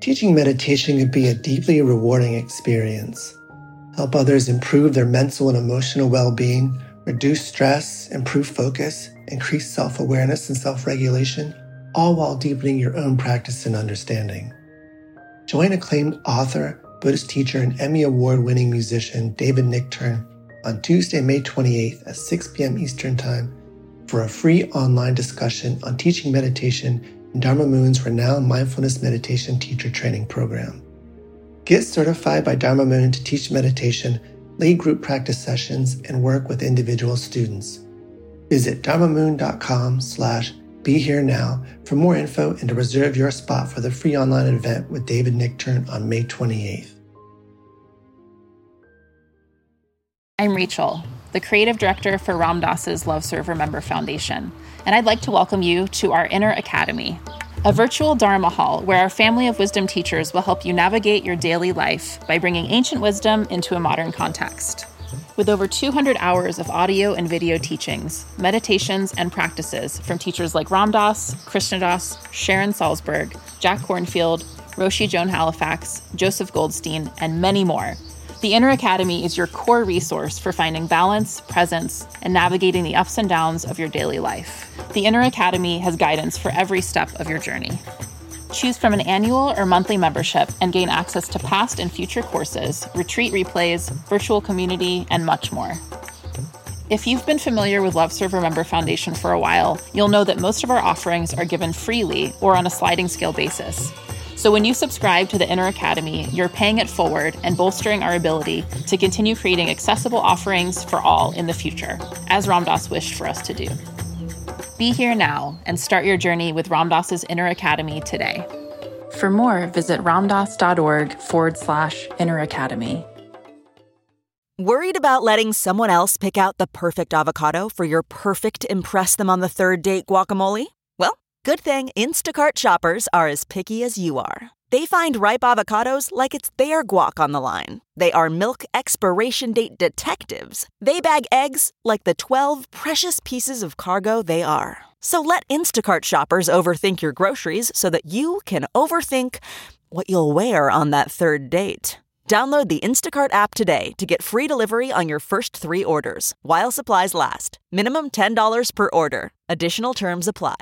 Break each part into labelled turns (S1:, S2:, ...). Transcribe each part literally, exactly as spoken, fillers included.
S1: Teaching meditation can be a deeply rewarding experience. Help others improve their mental and emotional well-being, reduce stress, improve focus, increase self-awareness and self-regulation, all while deepening your own practice and understanding. Join acclaimed author, Buddhist teacher, and Emmy Award-winning musician David Nichtern on Tuesday, May twenty-eighth at six p.m. Eastern Time for a free online discussion on teaching meditation in Dharma Moon's renowned mindfulness meditation teacher training program. Get certified by Dharma Moon to teach meditation, lead group practice sessions, and work with individual students. Visit dharmamoon.com slash be here now for more info and to reserve your spot for the free online event with David Nichtern on May twenty-eighth.
S2: I'm Rachel, the creative director for Ram Dass's Love Serve Remember Foundation, and I'd like to welcome you to our Inner Academy, a virtual Dharma hall where our family of wisdom teachers will help you navigate your daily life by bringing ancient wisdom into a modern context. With over two hundred hours of audio and video teachings, meditations, and practices from teachers like Ram Dass, Krishna Das, Sharon Salzberg, Jack Kornfield, Roshi Joan Halifax, Joseph Goldstein, and many more, the Inner Academy is your core resource for finding balance, presence, and navigating the ups and downs of your daily life. The Inner Academy has guidance for every step of your journey. Choose from an annual or monthly membership and gain access to past and future courses, retreat replays, virtual community, and much more. If you've been familiar with Love Serve Remember Foundation for a while, you'll know that most of our offerings are given freely or on a sliding scale basis. So when you subscribe to the Inner Academy, you're paying it forward and bolstering our ability to continue creating accessible offerings for all in the future, as Ram Dass wished for us to do. Be here now and start your journey with Ram Dass's Inner Academy today. For more, visit ramdass.org forward slash Inner Academy.
S3: Worried about letting someone else pick out the perfect avocado for your perfect impress them on the third date guacamole? Well, good thing Instacart shoppers are as picky as you are. They find ripe avocados like it's their guac on the line. They are milk expiration date detectives. They bag eggs like the twelve precious pieces of cargo they are. So let Instacart shoppers overthink your groceries so that you can overthink what you'll wear on that third date. Download the Instacart app today to get free delivery on your first three orders, while supplies last. Minimum ten dollars per order. Additional terms apply.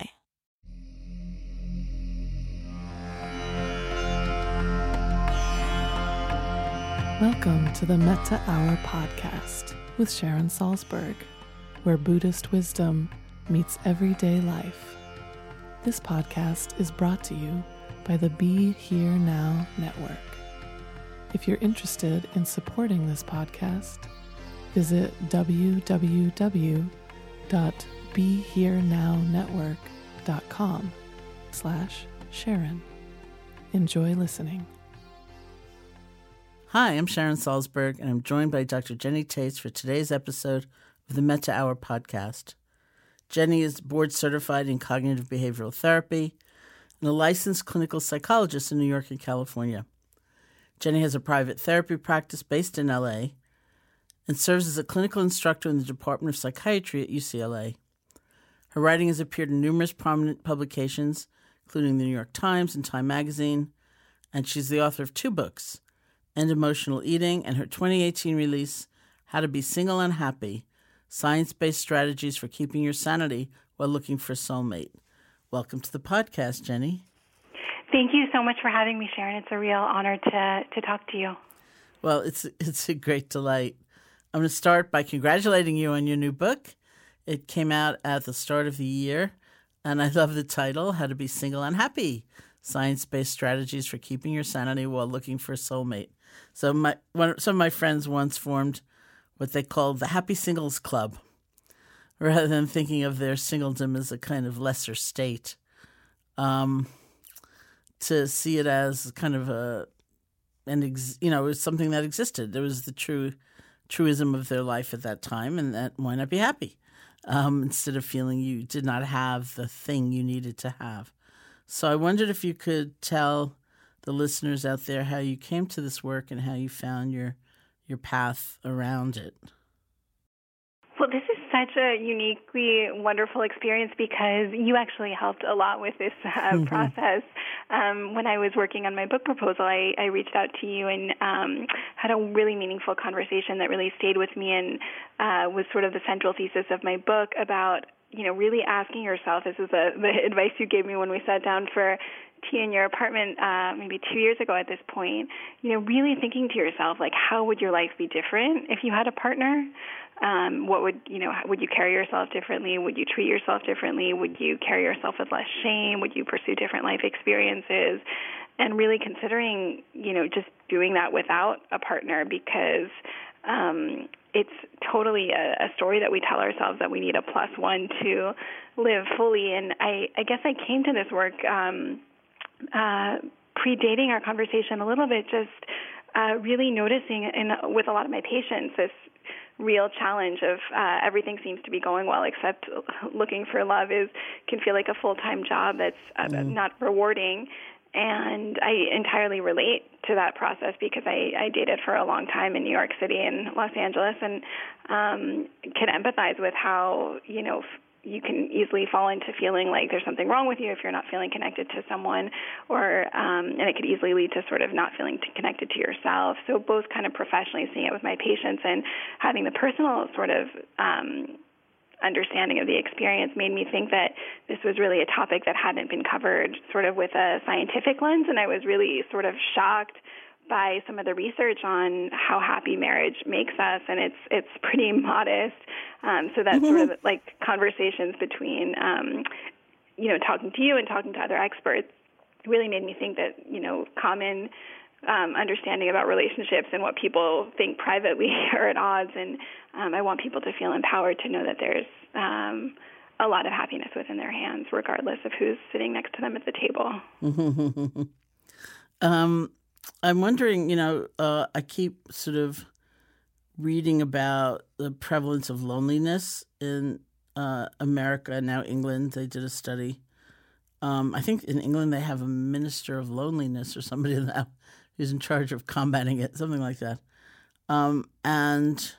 S4: Welcome to the Metta Hour podcast with Sharon Salzberg, where Buddhist wisdom meets everyday life. This podcast is brought to you by the Be Here Now Network. If you're interested in supporting this podcast, visit www.beherenownetwork.com slash Sharon. Enjoy listening.
S5: Hi, I'm Sharon Salzberg, and I'm joined by Doctor Jenny Taitz for today's episode of the Metta Hour podcast. Jenny is board certified in cognitive behavioral therapy and a licensed clinical psychologist in New York and California. Jenny has a private therapy practice based in L A and serves as a clinical instructor in the Department of Psychiatry at U C L A. Her writing has appeared in numerous prominent publications, including the New York Times and Time Magazine, and she's the author of two books, End Emotional Eating, and her twenty eighteen release, How to Be Single and Happy, Science-Based Strategies for Keeping Your Sanity While Looking for a Soulmate. Welcome to the podcast, Jenny.
S6: Thank you so much for having me, Sharon. It's a real honor to, to talk to you.
S5: Well, it's, it's a great delight. I'm going to start by congratulating you on your new book. It came out at the start of the year, and I love the title, How to Be Single and Happy, Science-Based Strategies for Keeping Your Sanity While Looking for a Soulmate. So my one, some of my friends once formed what they called the Happy Singles Club, rather than thinking of their singledom as a kind of lesser state, um, to see it as kind of a, an ex, you know, it was something that existed. It was the true truism of their life at that time, and that why not be happy, um, instead of feeling you did not have the thing you needed to have. So I wondered if you could tell the listeners out there how you came to this work and how you found your your path around it.
S6: Well, this is such a uniquely wonderful experience because you actually helped a lot with this uh, mm-hmm. process. um, when I was working on my book proposal, I, I reached out to you and um, had a really meaningful conversation that really stayed with me and uh, was sort of the central thesis of my book about, you know, really asking yourself, this is the, the advice you gave me when we sat down for tea in your apartment uh, maybe two years ago at this point, you know, really thinking to yourself, like, how would your life be different if you had a partner? Um, what would, you know, would you carry yourself differently? Would you treat yourself differently? Would you carry yourself with less shame? Would you pursue different life experiences? And really considering, you know, just doing that without a partner, because um, it's totally a, a story that we tell ourselves that we need a plus one to live fully. And I, I guess I came to this work um, uh, predating our conversation a little bit, just uh, really noticing in, with a lot of my patients this real challenge of uh, everything seems to be going well except looking for love is can feel like a full-time job that's uh, mm. not rewarding. And I entirely relate to that process because I, I dated for a long time in New York City and Los Angeles, and um, can empathize with how, you know, you can easily fall into feeling like there's something wrong with you if you're not feeling connected to someone, or um, and it could easily lead to sort of not feeling connected to yourself. So both kind of professionally seeing it with my patients and having the personal sort of um, understanding of the experience made me think that this was really a topic that hadn't been covered sort of with a scientific lens, and I was really sort of shocked by some of the research on how happy marriage makes us, and it's it's pretty modest. Um, so that's mm-hmm. sort of like conversations between, um, you know, talking to you and talking to other experts really made me think that, you know, common um, understanding about relationships and what people think privately are at odds, and um, I want people to feel empowered to know that there's um, a lot of happiness within their hands, regardless of who's sitting next to them at the table.
S5: um. I'm wondering, you know, uh, I keep sort of reading about the prevalence of loneliness in uh, America and now England. They did a study. Um, I think in England they have a minister of loneliness or somebody now who's in charge of combating it, something like that. Um, and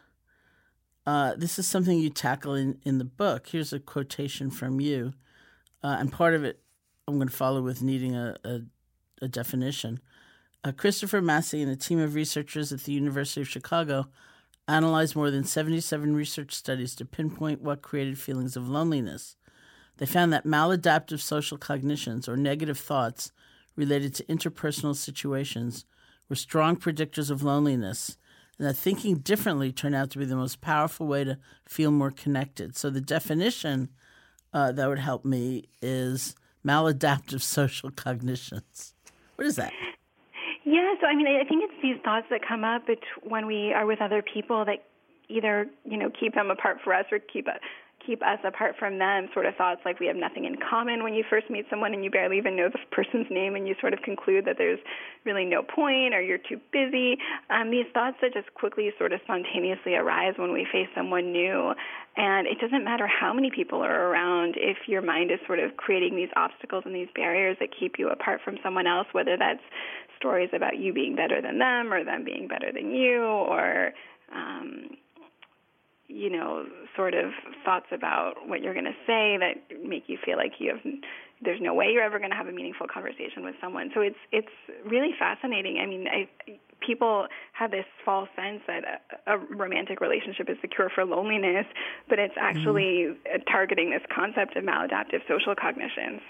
S5: uh, this is something you tackle in, in the book. Here's a quotation from you. Uh, and part of it I'm going to follow with needing a, a, a definition. Uh, Christopher Massey and a team of researchers at the University of Chicago analyzed more than seventy-seven research studies to pinpoint what created feelings of loneliness. They found that maladaptive social cognitions, or negative thoughts related to interpersonal situations, were strong predictors of loneliness, and that thinking differently turned out to be the most powerful way to feel more connected. So the definition uh, that would help me is maladaptive social cognitions. What is that?
S6: Yeah, so I mean, I think it's these thoughts that come up when we are with other people that either, you know, keep them apart for us or keep a, keep us apart from them, sort of thoughts like we have nothing in common when you first meet someone and you barely even know the person's name and you sort of conclude that there's really no point or you're too busy. Um, these thoughts that just quickly sort of spontaneously arise when we face someone new. And it doesn't matter how many people are around if your mind is sort of creating these obstacles and these barriers that keep you apart from someone else, whether that's stories about you being better than them or them being better than you, or um, you know, sort of thoughts about what you're going to say that make you feel like you have, there's no way you're ever going to have a meaningful conversation with someone. So it's it's really fascinating. I mean, I, people have this false sense that a, a romantic relationship is the cure for loneliness, but it's actually mm-hmm. targeting this concept of maladaptive social cognitions.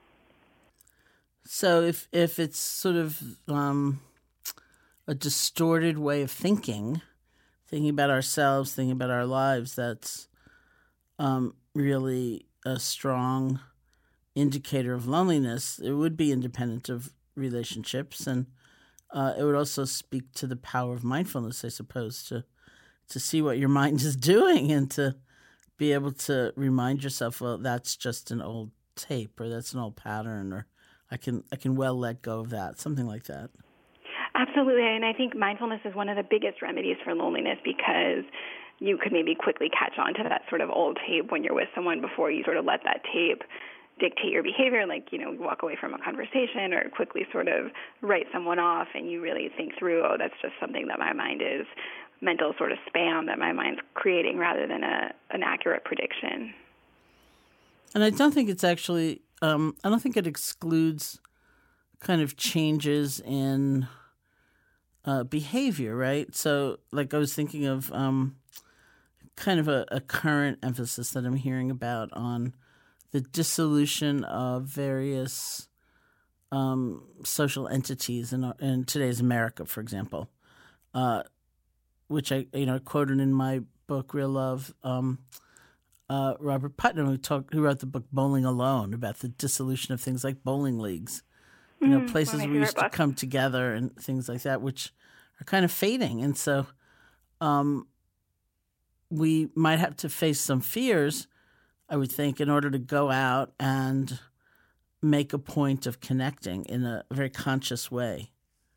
S5: So if if it's sort of um, a distorted way of thinking, thinking about ourselves, thinking about our lives, that's um, really a strong indicator of loneliness. It would be independent of relationships, and uh, it would also speak to the power of mindfulness, I suppose, to to see what your mind is doing and to be able to remind yourself, well, that's just an old tape, or that's an old pattern, or I can I can well let go of that, something like that.
S6: Absolutely, and I think mindfulness is one of the biggest remedies for loneliness because you could maybe quickly catch on to that sort of old tape when you're with someone before you sort of let that tape dictate your behavior, like, you know, walk away from a conversation or quickly sort of write someone off, and you really think through, oh, that's just something that my mind is, mental sort of spam that my mind's creating rather than a an accurate prediction. And
S5: I don't think it's actually, um, I don't think it excludes kind of changes in uh, behavior, right? So, like, I was thinking of um, kind of a, a current emphasis that I'm hearing about on the dissolution of various um, social entities in, in today's America, for example, uh, which I you know quoted in my book, Real Love. Um, uh, Robert Putnam, who talked, who wrote the book Bowling Alone, about the dissolution of things like bowling leagues, you know,
S6: Mm,
S5: places
S6: one of my
S5: we used
S6: favorite
S5: to come together and things like that, which are kind of fading, and so um, we might have to face some fears, I would think, in order to go out and make a point of connecting in a very conscious way.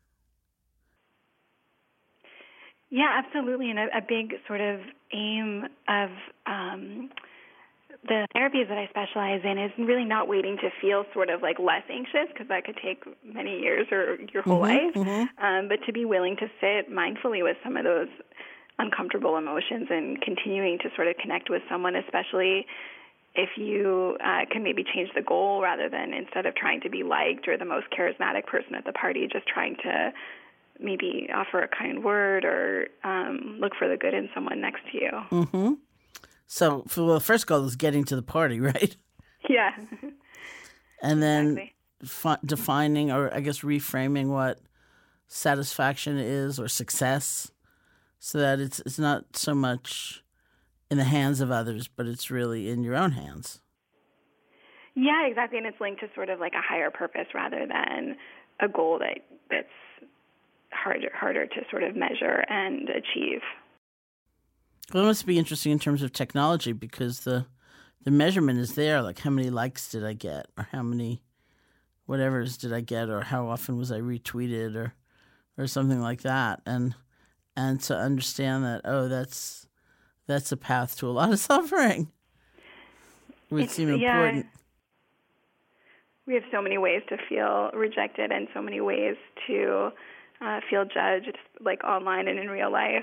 S6: Yeah, absolutely. And a, a big sort of aim of um, the therapies that I specialize in is really not waiting to feel sort of like less anxious, because that could take many years or your whole
S5: Mm-hmm,
S6: life,
S5: mm-hmm.
S6: um, but to be willing to sit mindfully with some of those uncomfortable emotions and continuing to sort of connect with someone, especially if you uh, can maybe change the goal rather than, instead of trying to be liked or the most charismatic person at the party, just trying to maybe offer a kind word or um, look for the good in someone next to you.
S5: Mm-hmm. So, for, well, the first goal is getting to the party, right?
S6: Yeah.
S5: And then
S6: Exactly.
S5: fi- defining, or I guess reframing, what satisfaction is or success, so that it's it's not so much in the hands of others, but it's really in your own hands.
S6: Yeah, exactly. And it's linked to sort of like a higher purpose rather than a goal that that's harder harder to sort of measure and achieve.
S5: Well, it must be interesting in terms of technology, because the the measurement is there, like how many likes did I get, or how many whatevers did I get, or how often was I retweeted, or or something like that. And and to understand that, oh, that's that's a path to a lot of suffering would
S6: It's-
S5: seem
S6: yeah.
S5: important.
S6: We have so many ways to feel rejected and so many ways to uh, feel judged, like online and in real life.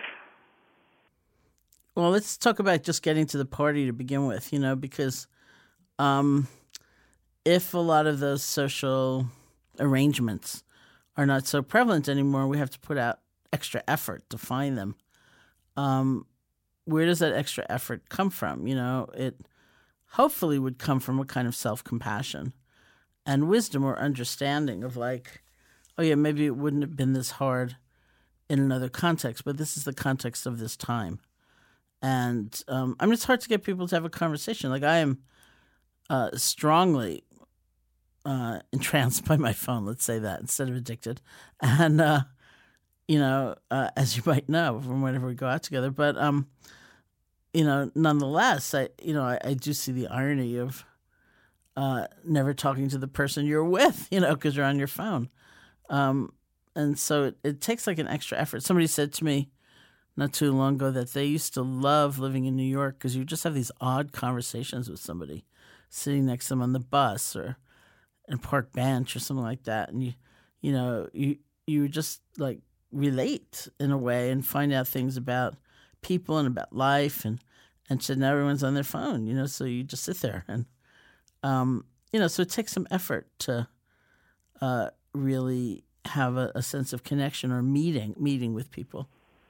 S5: Well, let's talk about just getting to the party to begin with, you know, because um, if a lot of those social arrangements are not so prevalent anymore, we have to put out extra effort to find them. Um, where does that extra effort come from? You know, it hopefully would come from a kind of self-compassion and wisdom or understanding of like, oh yeah, maybe it wouldn't have been this hard in another context, but this is the context of this time. And um, I mean, it's hard to get people to have a conversation. Like, I am uh, strongly uh, entranced by my phone, let's say that, instead of addicted. And, uh, you know, uh, as you might know from whenever we go out together. But, um, you know, nonetheless, I, you know, I, I do see the irony of uh, never talking to the person you're with, you know, because you're on your phone. Um, and so it, it takes like an extra effort. Somebody said to me not too long ago that they used to love living in New York because you just have these odd conversations with somebody sitting next to them on the bus or in a park bench or something like that. And you, you know, you, you just like relate in a way and find out things about people and about life. And, and so now everyone's on their phone, you know, so you just sit there and, um, you know, so it takes some effort to uh, really have a, a sense of connection or meeting, meeting with people.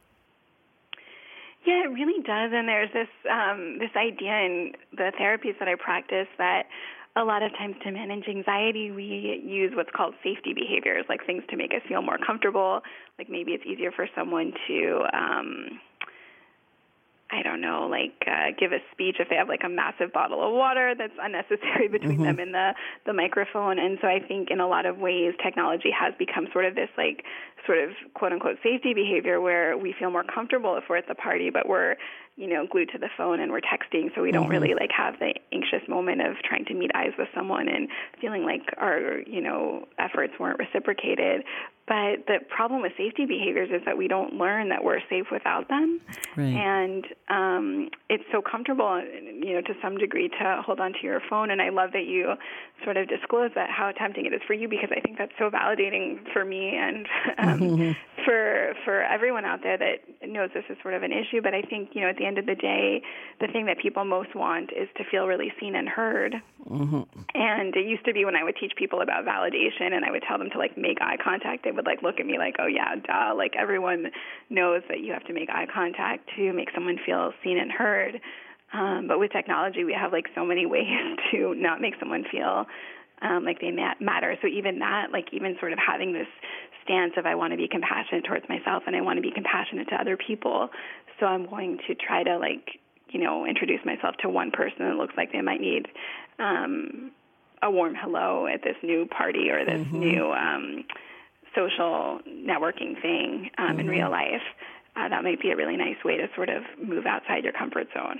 S6: Yeah, it really does. And there's this um, this idea in the therapies that I practice that a lot of times to manage anxiety, we use what's called safety behaviors, like things to make us feel more comfortable. Like maybe it's easier for someone to, um, I don't know, like uh, give a speech if they have like a massive bottle of water that's unnecessary between mm-hmm. them and the, the microphone. And so I think in a lot of ways, technology has become sort of this like sort of quote unquote safety behavior where we feel more comfortable if we're at the party, but we're, you know, glued to the phone and we're texting. So we don't mm-hmm. really like have the anxious moment of trying to meet eyes with someone and feeling like our, you know, efforts weren't reciprocated. But the problem with safety behaviors is that we don't learn that we're safe without them.
S5: Right.
S6: And um, it's so comfortable, you know, to some degree to hold on to your phone. And I love that you sort of disclose that, how tempting it is for you, because I think that's so validating for me and um, mm-hmm. for for everyone out there, that knows this is sort of an issue, but I think, you know, at the end of the day, the thing that people most want is to feel really seen and heard.
S5: Mm-hmm.
S6: And it used to be when I would teach people about validation and I would tell them to, like, make eye contact, they would, like, look at me like, oh, yeah, duh. Like, everyone knows that you have to make eye contact to make someone feel seen and heard. Um, but with technology, we have, like, so many ways to not make someone feel um, like they mat- matter. So even that, like, even sort of having this stance of I want to be compassionate towards myself and I want to be compassionate to other people. So I'm going to try to, like, you know, introduce myself to one person that looks like they might need um, a warm hello at this new party or this mm-hmm. new um, social networking thing um, mm-hmm. in real life. Uh, that might be a really nice way to sort of move outside your comfort zone.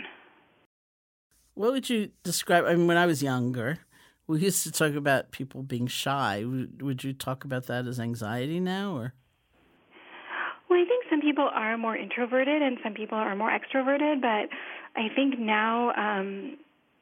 S5: What would you describe? I mean, when I was younger, we used to talk about people being shy. Would, would you talk about that as anxiety now, or?
S6: Well, I think some people are more introverted and some people are more extroverted, but I think now um,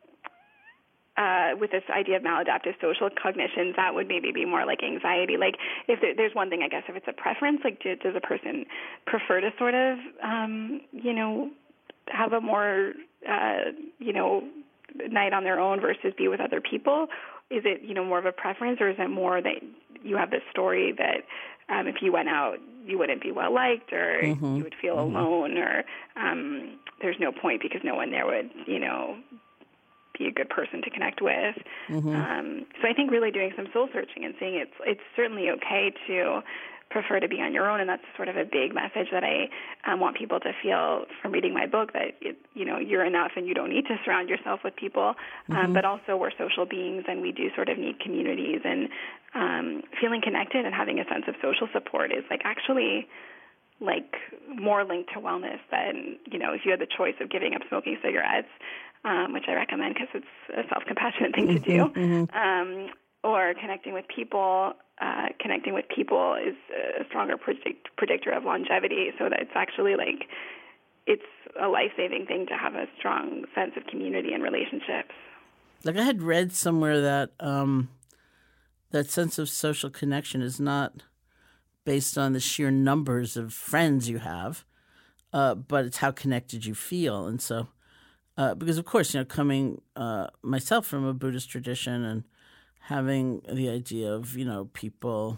S6: uh, with this idea of maladaptive social cognition, that would maybe be more like anxiety. Like, if there, there's one thing, I guess, if it's a preference, like, do, does a person prefer to sort of, um, you know, have a more, uh, you know, night on their own versus be with other people? Is it, you know, more of a preference, or is it more that you have this story that um, if you went out, you wouldn't be well liked, or mm-hmm. you would feel mm-hmm. alone, or um, there's no point because no one there would, you know, be a good person to connect with. Mm-hmm. Um, so I think really doing some soul searching and seeing it's it's certainly okay to prefer to be on your own, and that's sort of a big message that I um, want people to feel from reading my book, that it, you know, you're enough and you don't need to surround yourself with people, um, mm-hmm. but also we're social beings and we do sort of need communities, and um, feeling connected and having a sense of social support is like actually like more linked to wellness than, you know, if you had the choice of giving up smoking cigarettes, um, which I recommend because it's a self-compassionate thing to do,
S5: mm-hmm.
S6: um, or connecting with people. Uh, connecting with people is a stronger predict- predictor of longevity, so that it's actually like it's a life-saving thing to have a strong sense of community and relationships.
S5: Like, I had read somewhere that um, that sense of social connection is not based on the sheer numbers of friends you have, uh, but it's how connected you feel. And so, uh, because of course, you know, coming uh, myself from a Buddhist tradition and having the idea of, you know, people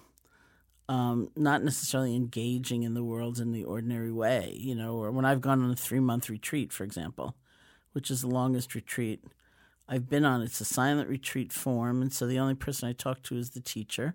S5: um, not necessarily engaging in the world in the ordinary way, you know, or when I've gone on a three-month retreat, for example, which is the longest retreat I've been on. It's a silent retreat form, and so the only person I talk to is the teacher.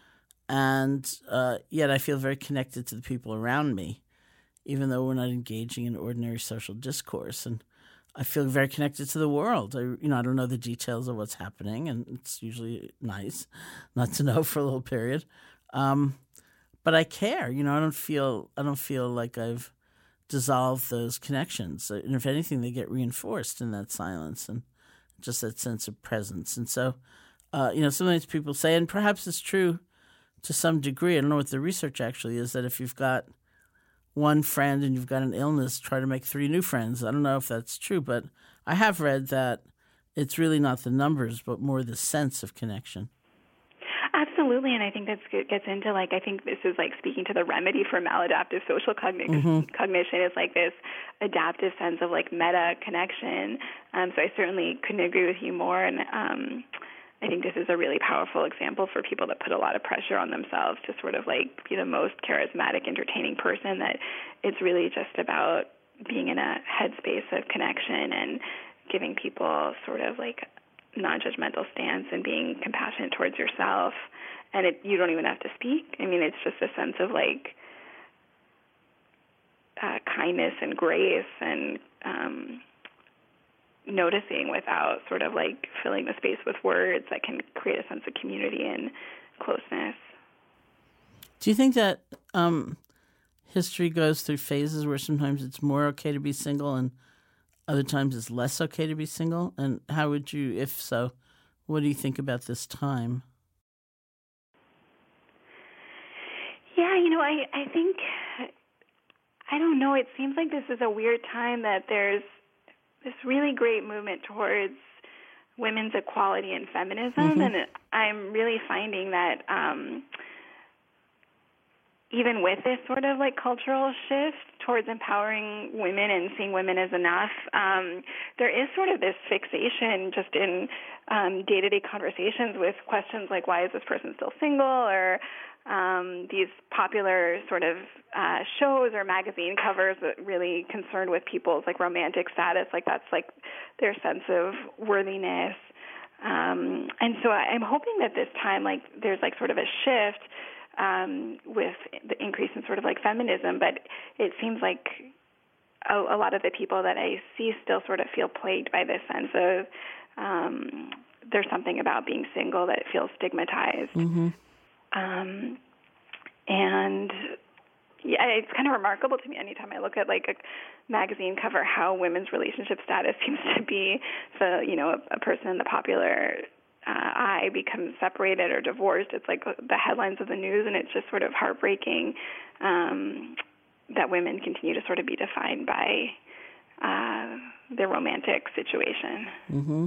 S5: And uh, yet I feel very connected to the people around me, even though we're not engaging in ordinary social discourse. And I feel very connected to the world. I, you know, I don't know the details of what's happening, and it's usually nice not to know for a little period. Um, but I care. You know, I don't feel I don't feel like I've dissolved those connections. And if anything, they get reinforced in that silence and just that sense of presence. And so, uh, you know, sometimes people say, and perhaps it's true to some degree, I don't know what the research actually is, that if you've got one friend and you've got an illness, try to make three new friends. I don't know if that's true, but I have read that it's really not the numbers, but more the sense of connection.
S6: Absolutely, and I think that gets into, like, I think this is, like, speaking to the remedy for maladaptive social cogn- mm-hmm. cognition is, like, this adaptive sense of, like, meta connection. Um, so I certainly couldn't agree with you more, and um, I think this is a really powerful example for people that put a lot of pressure on themselves to sort of, like, be the most charismatic, entertaining person, that it's really just about being in a headspace of connection and giving people sort of, like, non-judgmental stance and being compassionate towards yourself. And it, you don't even have to speak. I mean, it's just a sense of, like, uh, kindness and grace and um, noticing without sort of, like, filling the space with words that can create a sense of community and closeness.
S5: Do you think that um, history goes through phases where sometimes it's more okay to be single and other times it's less okay to be single? And how would you, if so, what do you think about this time?
S6: Yeah, you know, I, I think, I don't know, it seems like this is a weird time that there's this really great movement towards women's equality and feminism, mm-hmm. and I'm really finding that um, even with this sort of like cultural shift towards empowering women and seeing women as enough, um, there is sort of this fixation just in um, day-to-day conversations with questions like, why is this person still single? Or um, these popular sort of uh, shows or magazine covers that really concerned with people's like romantic status, like that's like their sense of worthiness. Um, and so I'm hoping that this time, like, there's like sort of a shift um, with the increase in sort of like feminism, but it seems like a, a lot of the people that I see still sort of feel plagued by this sense of um, there's something about being single that feels stigmatized.
S5: Mm-hmm.
S6: Um, and yeah, it's kind of remarkable to me anytime I look at like a magazine cover how women's relationship status seems to be. So, you know, a, a person in the popular uh, eye becomes separated or divorced. It's like the headlines of the news, and it's just sort of heartbreaking um, that women continue to sort of be defined by uh, their romantic situation.
S5: Mm-hmm.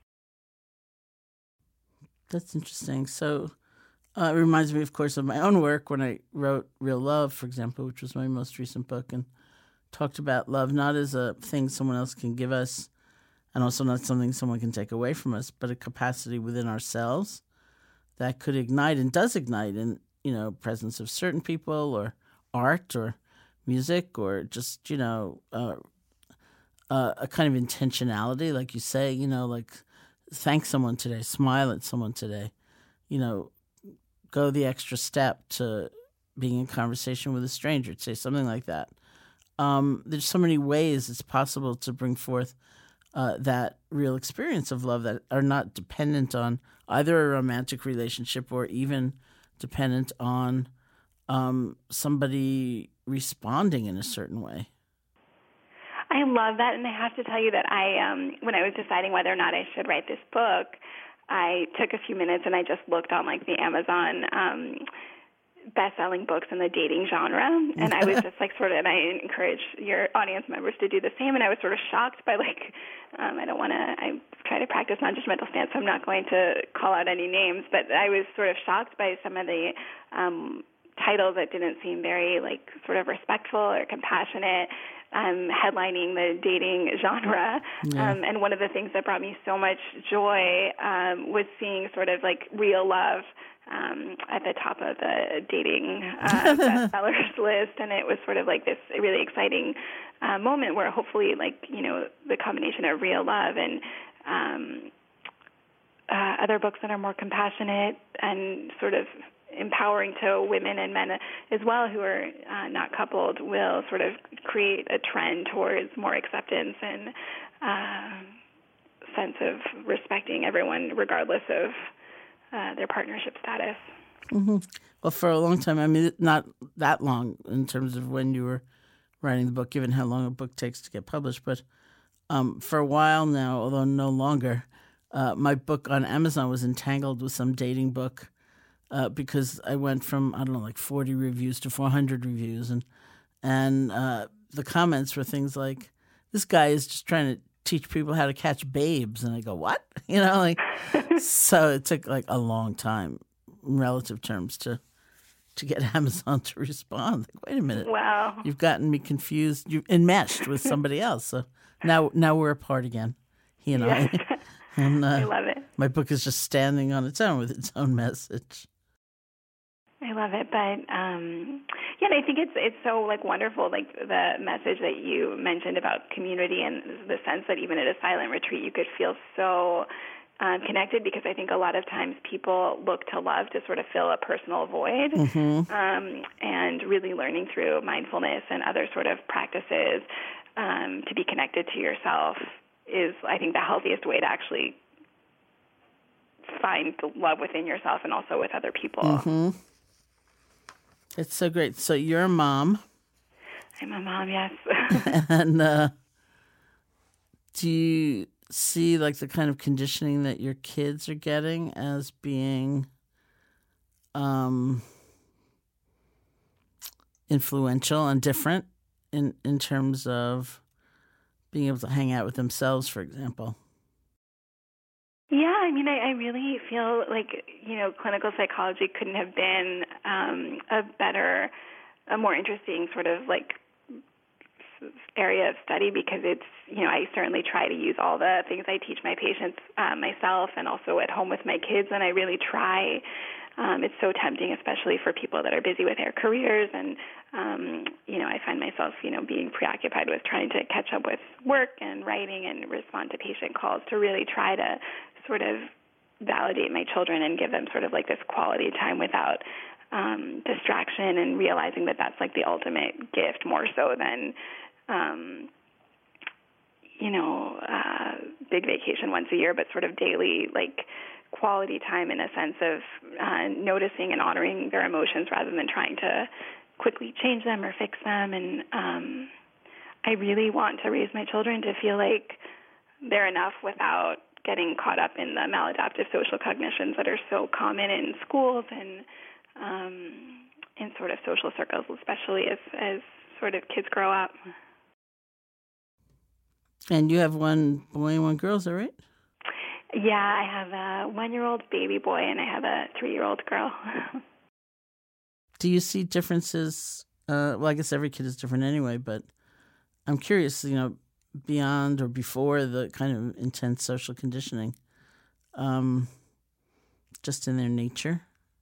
S5: That's interesting. So uh, it reminds me, of course, of my own work when I wrote Real Love, for example, which was my most recent book, and talked about love not as a thing someone else can give us, and also not something someone can take away from us, but a capacity within ourselves that could ignite and does ignite in, you know, presence of certain people or art or music or just, you know, uh, uh, a kind of intentionality, like you say, you know, like thank someone today, smile at someone today, you know, go the extra step to being in conversation with a stranger, say something like that. Um, there's so many ways it's possible to bring forth uh, that real experience of love that are not dependent on either a romantic relationship or even dependent on um, somebody responding in a certain way.
S6: I love that, and I have to tell you that I, um, when I was deciding whether or not I should write this book, I took a few minutes and I just looked on like the Amazon um, best-selling books in the dating genre, and I was just like sort of, and I encourage your audience members to do the same, and I was sort of shocked by like, um, I don't want to, I try to practice non-judgmental stance, so I'm not going to call out any names, but I was sort of shocked by some of the um, titles that didn't seem very like sort of respectful or compassionate, um, headlining the dating genre.
S5: Yeah.
S6: Um, and one of the things that brought me so much joy um, was seeing sort of like Real Love um, at the top of the dating uh, bestsellers list. And it was sort of like this really exciting uh, moment where hopefully like, you know, the combination of Real Love and um, uh, other books that are more compassionate and sort of empowering to women and men as well who are uh, not coupled will sort of create a trend towards more acceptance and uh, sense of respecting everyone regardless of uh, their partnership status.
S5: Mm-hmm. Well, for a long time, I mean, not that long in terms of when you were writing the book, given how long a book takes to get published, but um, for a while now, although no longer, uh, my book on Amazon was entangled with some dating book Uh, because I went from, I don't know, like forty reviews to four hundred reviews. And and uh, the comments were things like, this guy is just trying to teach people how to catch babes. And I go, what? You know, like, so it took like a long time in relative terms to to get Amazon to respond. Like, wait a minute.
S6: Wow.
S5: You've gotten me confused. You've enmeshed with somebody else. So now, now we're apart again, he and
S6: Yes.
S5: I. And, uh,
S6: I love it.
S5: My book is just standing on its own with its own message.
S6: I love it, but um, yeah, and I think it's it's so like wonderful, like the message that you mentioned about community and the sense that even at a silent retreat you could feel so um, connected, because I think a lot of times people look to love to sort of fill a personal void,
S5: Mm-hmm.
S6: um, and really learning through mindfulness and other sort of practices um, to be connected to yourself is, I think, the healthiest way to actually find the love within yourself and also with other people.
S5: Mm-hmm. It's so great. So you're a mom.
S6: I'm a mom, yes.
S5: And uh, do you see like the kind of conditioning that your kids are getting as being um, influential and different in, in terms of being able to hang out with themselves, for example?
S6: Yeah, I mean, I, I really feel like, you know, clinical psychology couldn't have been um, a better a more interesting sort of like area of study because it's, you know, I certainly try to use all the things I teach my patients uh, myself and also at home with my kids, and I really try. Um, it's so tempting, especially for people that are busy with their careers, and, um, you know, I find myself, you know, being preoccupied with trying to catch up with work and writing and respond to patient calls to really try to sort of validate my children and give them sort of like this quality time without um, distraction, and realizing that that's like the ultimate gift, more so than, um, you know, uh, big vacation once a year, but sort of daily, like, quality time in a sense of uh, noticing and honoring their emotions rather than trying to quickly change them or fix them. And um, I really want to raise my children to feel like they're enough without getting caught up in the maladaptive social cognitions that are so common in schools and um, in sort of social circles, especially as, as sort of kids grow up.
S5: And you have one boy and one girl, is that right?
S6: Yeah, I have a one-year-old baby boy and I have a three-year-old girl.
S5: Do you see differences? Uh, well, I guess every kid is different anyway, but I'm curious, you know, beyond or before the kind of intense social conditioning, um, just in their nature?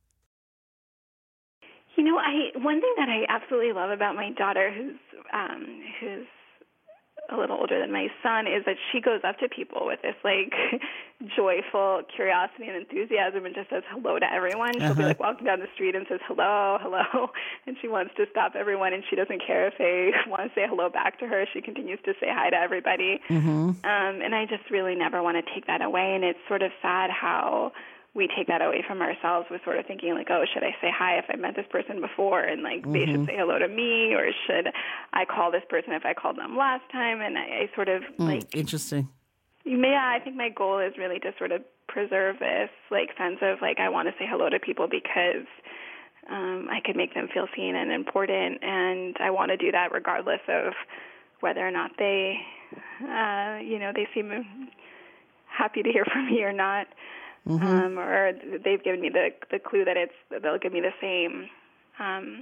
S6: You know, I one thing that I absolutely love about my daughter, who's um, who's a little older than my son, is that she goes up to people with this like joyful curiosity and enthusiasm and just says hello to everyone. She'll
S5: uh-huh. be
S6: like walking down the street and says hello, hello, and she wants to stop everyone, and she doesn't care if they want to say hello back to her. She continues to say hi to everybody.
S5: Mm-hmm.
S6: Um, and I just really never want to take that away, and it's sort of sad how we take that away from ourselves with sort of thinking like, oh, should I say hi if I met this person before, and like mm-hmm. they should say hello to me, or should I call this person if I called them last time? And I, I sort of
S5: mm,
S6: like
S5: interesting.
S6: Yeah, I think my goal is really to sort of preserve this like sense of like I want to say hello to people because um, I could make them feel seen and important, and I want to do that regardless of whether or not they, uh, you know, they seem happy to hear from me or not. Mm-hmm. Um, or they've given me the the clue that it's they'll give me the same. Um,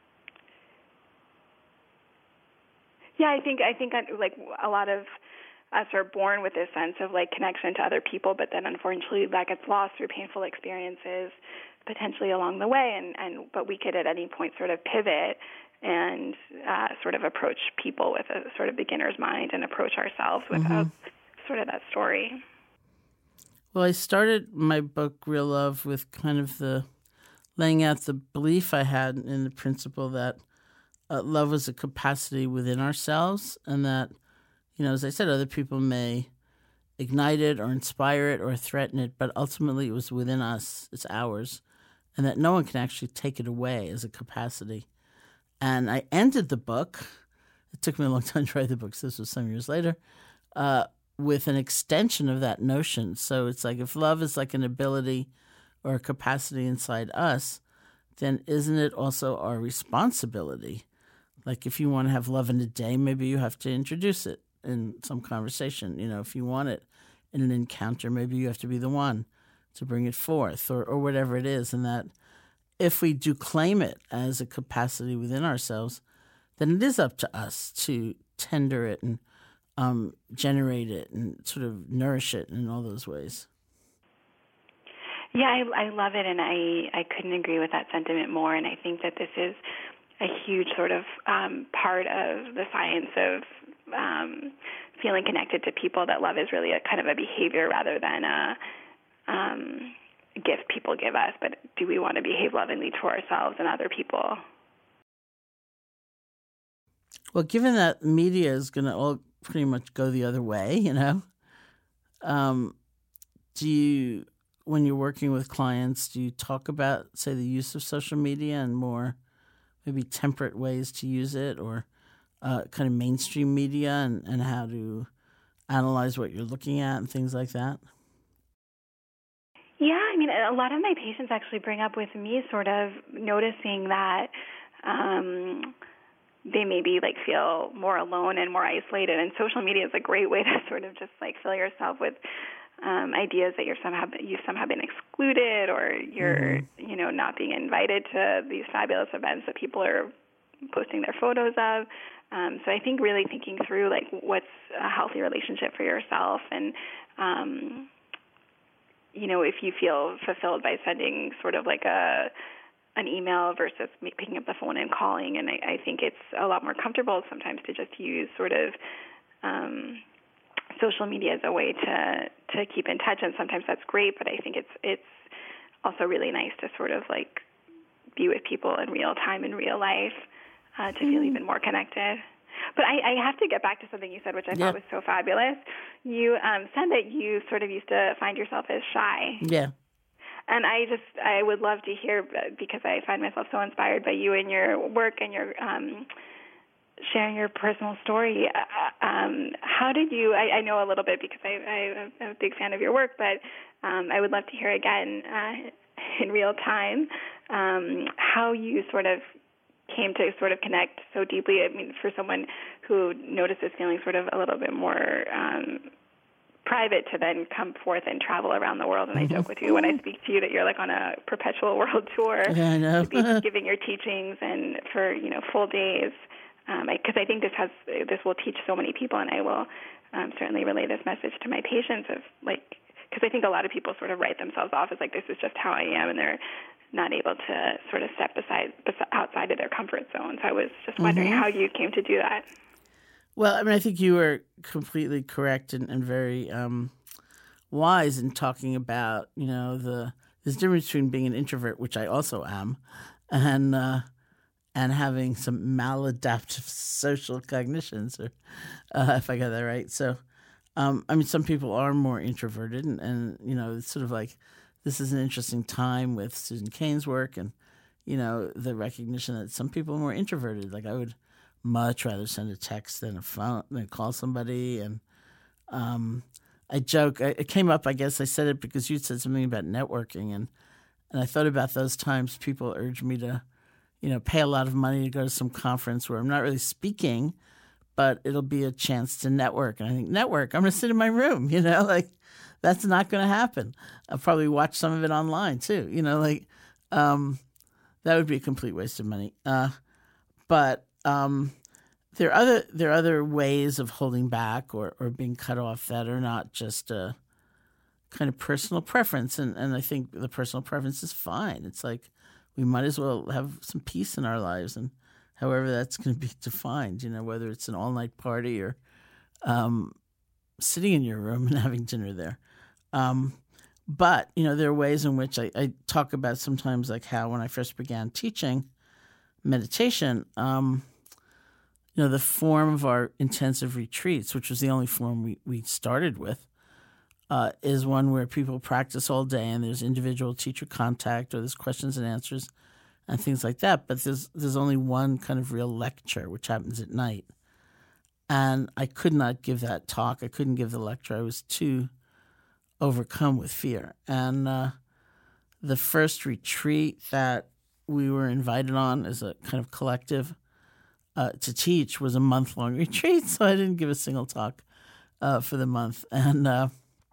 S6: yeah, I think I think like a lot of us are born with this sense of like connection to other people, but then unfortunately that gets lost through painful experiences, potentially along the way. And, and but we could at any point sort of pivot and uh, sort of approach people with a sort of beginner's mind and approach ourselves without mm-hmm. sort of that story.
S5: Well, I started my book, Real Love, with kind of the laying out the belief I had in the principle that uh, love was a capacity within ourselves, and that, you know, as I said, other people may ignite it or inspire it or threaten it, but ultimately it was within us, it's ours, and that no one can actually take it away as a capacity. And I ended the book, it took me a long time to write the book, so this was some years later, uh, with an extension of that notion. So it's like if love is like an ability or a capacity inside us, then isn't it also our responsibility? Like if you want to have love in a day, maybe you have to introduce it in some conversation. You know, if you want it in an encounter, maybe you have to be the one to bring it forth, or, or whatever it is. And that if we do claim it as a capacity within ourselves, then it is up to us to tender it and Um, generate it and sort of nourish it in all those ways.
S6: Yeah, I, I love it, and I, I couldn't agree with that sentiment more. And I think that this is a huge sort of um, part of the science of um, feeling connected to people, that love is really a kind of a behavior rather than a um, gift people give us. But do we want to behave lovingly to ourselves and other people?
S5: Well, given that media is going to all pretty much go the other way, you know, um, do you, when you're working with clients, do you talk about, say, the use of social media and more maybe temperate ways to use it, or uh, kind of mainstream media and, and how to analyze what you're looking at and things like that?
S6: Yeah, I mean, a lot of my patients actually bring up with me sort of noticing that um, they maybe like feel more alone and more isolated, and social media is a great way to sort of just like fill yourself with um, ideas that you're somehow you've somehow been excluded, or you're mm-hmm. you know not being invited to these fabulous events that people are posting their photos of. Um, so I think really thinking through like what's a healthy relationship for yourself, and um, you know, if you feel fulfilled by sending sort of like a an email versus picking up the phone and calling. And I, I think it's a lot more comfortable sometimes to just use sort of um, social media as a way to to keep in touch, and sometimes that's great, but I think it's it's also really nice to sort of like be with people in real time, in real life, uh, to feel even more connected. But I, I have to get back to something you said, which I
S5: yeah.
S6: thought was so fabulous. You um, said that you sort of used to find yourself as shy.
S5: Yeah.
S6: And I just, I would love to hear, because I find myself so inspired by you and your work and your um, sharing your personal story. Uh, um, how did you, I, I know a little bit because I, I, I'm a big fan of your work, but um, I would love to hear again uh, in real time um, how you sort of came to sort of connect so deeply. I mean, for someone who notices feeling sort of a little bit more um, private, to then come forth and travel around the world. And I joke with you when I speak to you that you're like on a perpetual world tour.
S5: Yeah, I know.
S6: To be giving your teachings and for, you know, full days. Because um, I, I think this has this will teach so many people, and I will um, certainly relay this message to my patients of like, because I think a lot of people sort of write themselves off as like, this is just how I am, and they're not able to sort of step aside outside of their comfort zone. So I was just wondering mm-hmm. how you came to do that.
S5: Well, I mean, I think you were completely correct and, and very um, wise in talking about, you know, the there's a difference between being an introvert, which I also am, and uh, and having some maladaptive social cognitions, or uh, if I got that right. So, um, I mean, some people are more introverted, and, and you know, it's sort of like this is an interesting time with Susan Cain's work, and you know, the recognition that some people are more introverted. Like I would much rather send a text than a phone than call somebody. And um, I joke, I, it came up, I guess I said it because you said something about networking, and and I thought about those times people urged me to, you know, pay a lot of money to go to some conference where I'm not really speaking, but it'll be a chance to network. And I think, network, I'm going to sit in my room, you know, like that's not going to happen. I'll probably watch some of it online too, you know, like um, that would be a complete waste of money. Uh, but Um, there are other there are other ways of holding back or, or being cut off that are not just a kind of personal preference, and, and I think the personal preference is fine. It's like we might as well have some peace in our lives, and however that's going to be defined, you know, whether it's an all night party or um, sitting in your room and having dinner there. Um, but you know, there are ways in which I, I talk about sometimes, like how when I first began teaching meditation. Um, You know, the form of our intensive retreats, which was the only form we, we started with, uh, is one where people practice all day and there's individual teacher contact or there's questions and answers and things like that. But there's there's only one kind of real lecture, which happens at night. And I could not give that talk. I couldn't give the lecture. I was too overcome with fear. And uh, the first retreat that we were invited on as a kind of collective Uh, to teach was a month-long retreat, so I didn't give a single talk uh, for the month. And uh,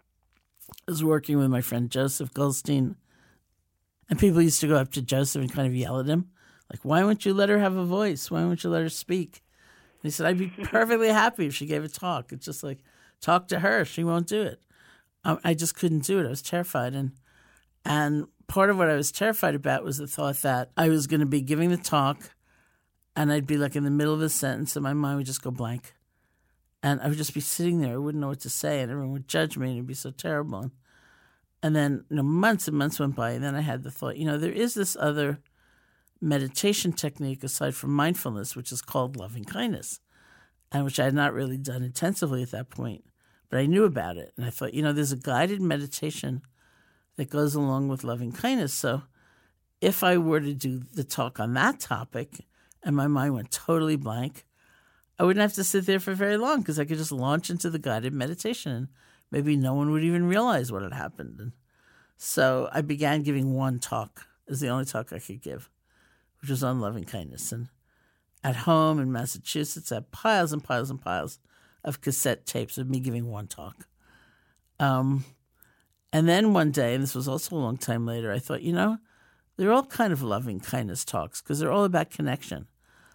S5: I was working with my friend Joseph Goldstein, and people used to go up to Joseph and kind of yell at him, like, why won't you let her have a voice? Why won't you let her speak? And he said, I'd be perfectly happy if she gave a talk. It's just like, talk to her. She won't do it. Um, I just couldn't do it. I was terrified. And, and part of what I was terrified about was the thought that I was going to be giving the talk, and I'd be like in the middle of a sentence and my mind would just go blank. And I would just be sitting there. I wouldn't know what to say. And everyone would judge me and it'd be so terrible. And then, you know, months and months went by. And then I had the thought, you know, there is this other meditation technique aside from mindfulness, which is called loving kindness, and which I had not really done intensively at that point. But I knew about it. And I thought, you know, there's a guided meditation that goes along with loving kindness. So if I were to do the talk on that topic, and my mind went totally blank, I wouldn't have to sit there for very long because I could just launch into the guided meditation and maybe no one would even realize what had happened. And so I began giving one talk as the only talk I could give, which was on loving kindness. And at home in Massachusetts, I had piles and piles and piles of cassette tapes of me giving one talk. Um, and then one day, and this was also a long time later, I thought, you know, they're all kind of loving kindness talks because they're all about connection.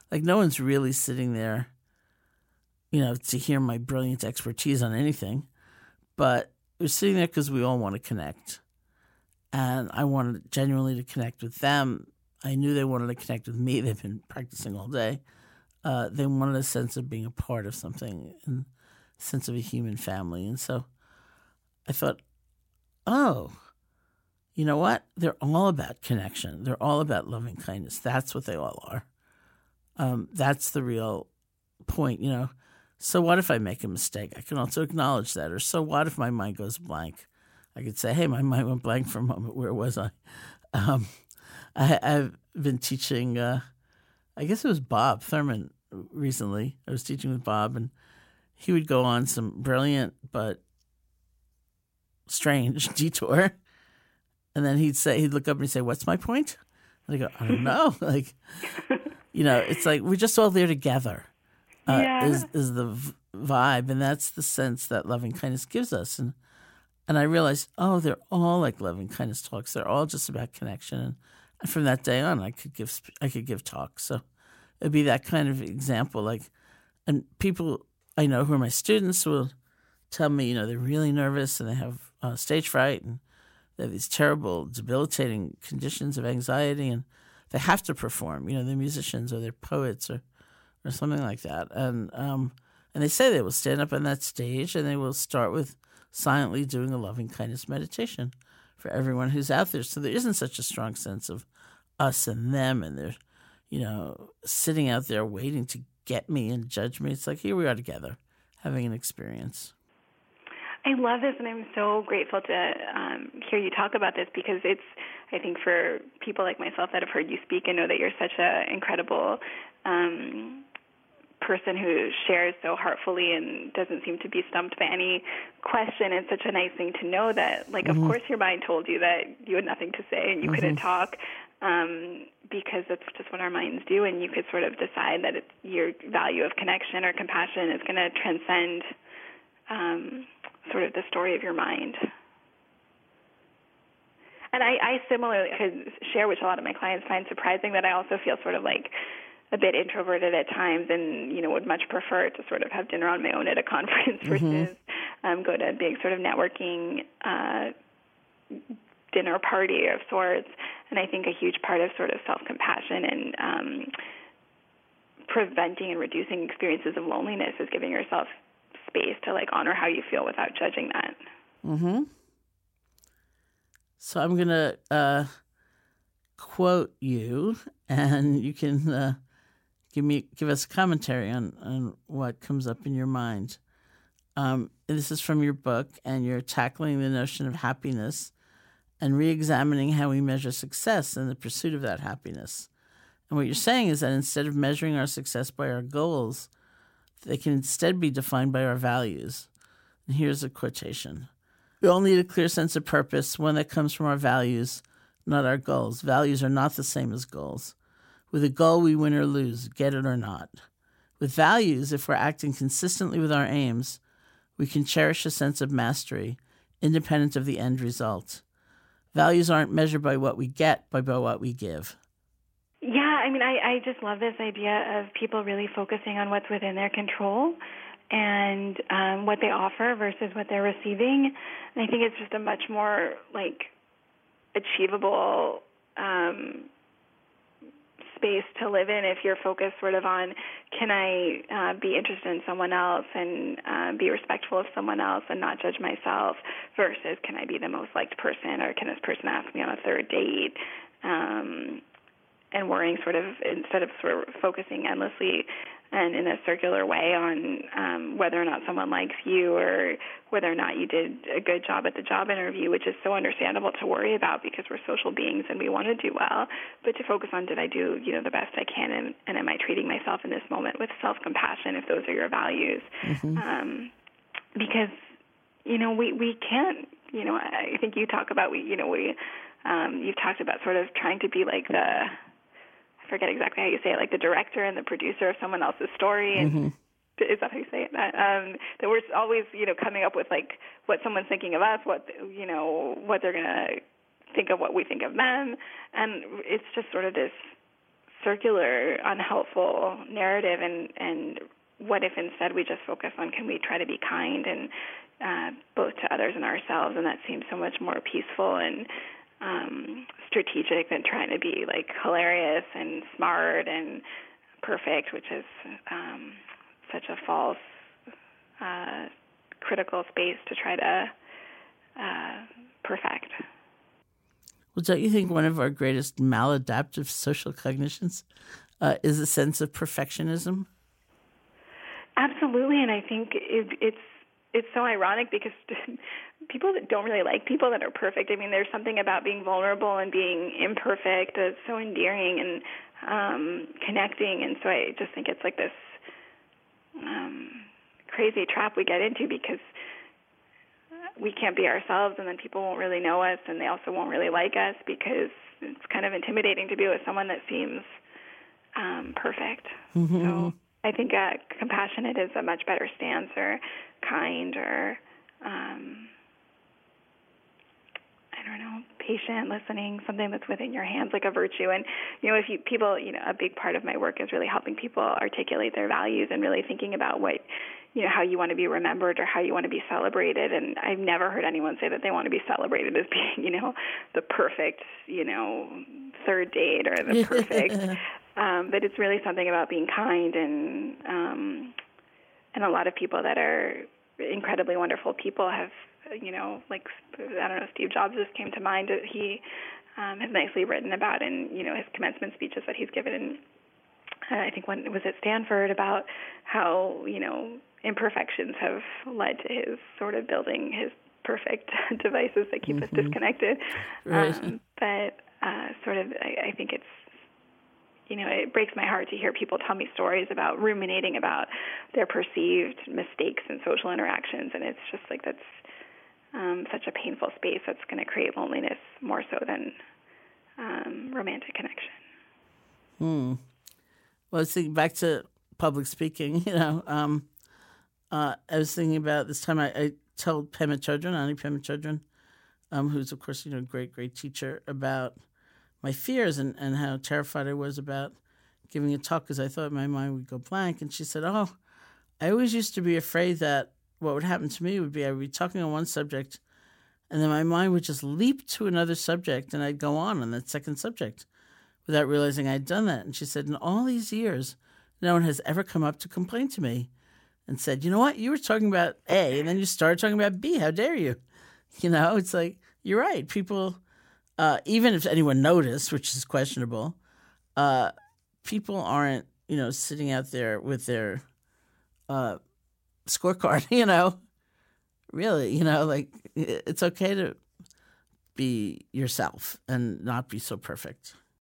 S5: Like no one's really sitting there, you know, to hear my brilliant expertise on anything. But we're sitting there because we all want to connect. And I wanted genuinely to connect with them. I knew they wanted to connect with me. They've been practicing all day. Uh, they wanted a sense of being a part of something and a sense of a human family. And so I thought, oh, you know what? They're all about connection. They're all about loving kindness. That's what they all are. Um, that's the real point, you know. So what if I make a mistake? I can also acknowledge that. Or so what if my mind goes blank? I could say, hey, my mind went blank for a moment. Where was I? Um, I I've been teaching, uh, I guess it was Bob Thurman recently. I was teaching with Bob, and he would go on some brilliant but strange detour. And then he'd say, he'd look up and he'd say, what's my point? And I go, I don't know. Like, you know, it's like we're just all there together. Uh,
S6: yeah.
S5: is is the v- vibe, and that's the sense that loving kindness gives us. And and I realized, oh, they're all like loving kindness talks. They're all just about connection. And, and from that day on, I could give sp- I could give talks. So it'd be that kind of example. Like, and people I know who are my students will tell me, you know, they're really nervous and they have uh, stage fright and they have these terrible, debilitating conditions of anxiety, and they have to perform. You know, they're musicians or they're poets or, or something like that. And um, and they say they will stand up on that stage and they will start with silently doing a loving kindness meditation for everyone who's out there. So there isn't such a strong sense of us and them, and they're, you know, sitting out there waiting to get me and judge me. It's like, here we are together, having an experience.
S6: I love this, and I'm so grateful to um, hear you talk about this, because it's, I think, for people like myself that have heard you speak and know that you're such an incredible um, person who shares so heartfully and doesn't seem to be stumped by any question. It's such a nice thing to know that, like, mm-hmm. of course your mind told you that you had nothing to say and you mm-hmm. couldn't talk, um, because that's just what our minds do, and you could sort of decide that it's, your value of connection or compassion is going to transcend um, sort of the story of your mind. And I, I similarly could share, which a lot of my clients find surprising, that I also feel sort of like a bit introverted at times, and, you know, would much prefer to sort of have dinner on my own at a conference versus mm-hmm. um, go to a big sort of networking uh, dinner party of sorts. And I think a huge part of sort of self-compassion and um, preventing and reducing experiences of loneliness is giving yourself space to, like, honor how you feel without judging that.
S5: Mm-hmm. So I'm going to uh, quote you, and you can uh, give me give us a commentary on, on what comes up in your mind. Um, this is from your book, and you're tackling the notion of happiness and re-examining how we measure success in the pursuit of that happiness. And what you're saying is that instead of measuring our success by our goals, they can instead be defined by our values. And here's a quotation. We all need a clear sense of purpose, one that comes from our values, not our goals. Values are not the same as goals. With a goal, we win or lose, get it or not. With values, if we're acting consistently with our aims, we can cherish a sense of mastery, independent of the end result. Values aren't measured by what we get, but by what we give.
S6: Yeah, I mean, I, I just love this idea of people really focusing on what's within their control and um, what they offer versus what they're receiving. And I think it's just a much more, like, achievable um, space to live in if you're focused sort of on, can I uh, be interested in someone else and uh, be respectful of someone else and not judge myself, versus can I be the most liked person, or can this person ask me on a third date? Um, and worrying sort of, instead of sort of focusing endlessly and in a circular way on um, whether or not someone likes you, or whether or not you did a good job at the job interview, which is so understandable to worry about because we're social beings and we want to do well, but to focus on, did I do, you know, the best I can, and, and am I treating myself in this moment with self-compassion, if those are your values? Mm-hmm. Um, because, you know, we, we can't, you know, I think you talk about, we, you know, we, um, you've talked about sort of trying to be like the, I forget exactly how you say it, like the director and the producer of someone else's story. And mm-hmm. Is that how you say it? Um, that we're always, you know, coming up with like what someone's thinking of us, what, you know, what they're going to think of what we think of them. And it's just sort of this circular, unhelpful narrative, and, and what if instead we just focus on, can we try to be kind and uh, both to others and ourselves, and that seems so much more peaceful and um, strategic than trying to be like hilarious and smart and perfect, which is um, such a false uh, critical space to try to uh, perfect.
S5: Well, don't you think one of our greatest maladaptive social cognitions uh, is a sense of perfectionism?
S6: Absolutely, and I think it, it's it's so ironic because people that don't really like people that are perfect. I mean, there's something about being vulnerable and being imperfect that's so endearing and um, connecting, and so I just think it's like this um, crazy trap we get into because we can't be ourselves, and then people won't really know us, and they also won't really like us because it's kind of intimidating to be with someone that seems um, perfect. Mm-hmm. So I think uh, compassionate is a much better stance, or kind, or um, I don't know, patient, listening, something that's within your hands, like a virtue. And you know, if you people, you know, a big part of my work is really helping people articulate their values and really thinking about what, you know, how you want to be remembered or how you want to be celebrated. And I've never heard anyone say that they want to be celebrated as being, you know, the perfect, you know, third date or the perfect. um, but it's really something about being kind, and um, and a lot of people that are incredibly wonderful people have, you know, like, I don't know, Steve Jobs just came to mind. He um, has nicely written about in, you know, his commencement speeches that he's given in, uh, I think when it was at Stanford, about how, you know, imperfections have led to his sort of building his perfect devices that keep mm-hmm. us disconnected.
S5: Right.
S6: Um, but uh, sort of, I, I think it's, you know, it breaks my heart to hear people tell me stories about ruminating about their perceived mistakes in social interactions, and it's just like that's um, such a painful space that's going to create loneliness more so than um, romantic connection.
S5: Hmm. Well, I was thinking back to public speaking, you know, um, uh, I was thinking about this time I, I told Pema Chodron, Ani Pema Chodron, um, who's, of course, you know, a great, great teacher, about my fears and, and how terrified I was about giving a talk because I thought my mind would go blank. And she said, oh, I always used to be afraid that what would happen to me would be I would be talking on one subject and then my mind would just leap to another subject and I'd go on on that second subject without realizing I'd done that. And she said, in all these years, no one has ever come up to complain to me and said, you know what, you were talking about A and then you started talking about B. How dare you? You know, it's like, you're right. People... Uh, even if anyone noticed, which is questionable, uh, people aren't, you know, sitting out there with their uh, scorecard, you know, really, you know, like it's okay to be yourself and not be so perfect.